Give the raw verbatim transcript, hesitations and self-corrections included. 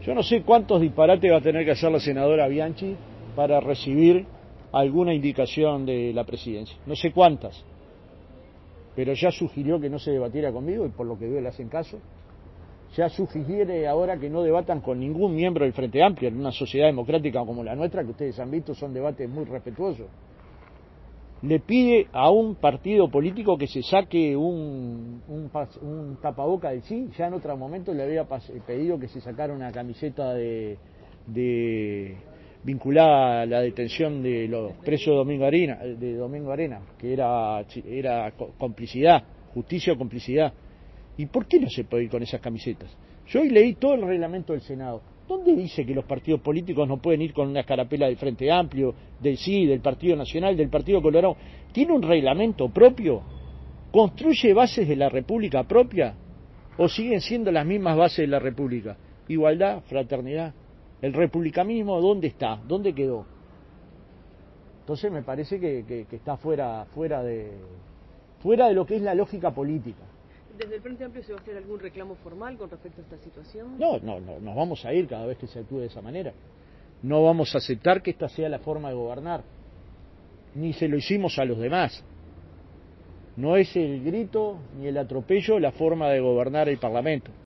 Yo no sé cuántos disparates va a tener que hacer la senadora Bianchi para recibir alguna indicación de la presidencia. No sé cuántas. Pero ya sugirió que no se debatiera conmigo y por lo que veo le hacen caso. Ya sugiere ahora que no debatan con ningún miembro del Frente Amplio en una sociedad democrática como la nuestra, que ustedes han visto son debates muy respetuosos. Le pide a un partido político que se saque un, un, un tapaboca del sí. Ya en otro momento le había pedido que se sacara una camiseta de, de vinculada a la detención de los presos de Domingo Arena, de Domingo Arena, que era, era complicidad, justicia o complicidad. ¿Y por qué no se puede ir con esas camisetas? Yo hoy leí todo el reglamento del Senado. ¿Dónde dice que los partidos políticos no pueden ir con una escarapela del Frente Amplio, del sí, del Partido Nacional, del Partido Colorado? ¿Tiene un reglamento propio? ¿Construye bases de la República propia? ¿O siguen siendo las mismas bases de la República? Igualdad, fraternidad. ¿El republicanismo dónde está? ¿Dónde quedó? Entonces me parece que, que, que está fuera, fuera, de, fuera de lo que es la lógica política. ¿Desde el Frente Amplio se va a hacer algún reclamo formal con respecto a esta situación? No, no, no, nos vamos a ir cada vez que se actúe de esa manera. No vamos a aceptar que esta sea la forma de gobernar. Ni se lo hicimos a los demás. No es el grito ni el atropello la forma de gobernar el Parlamento.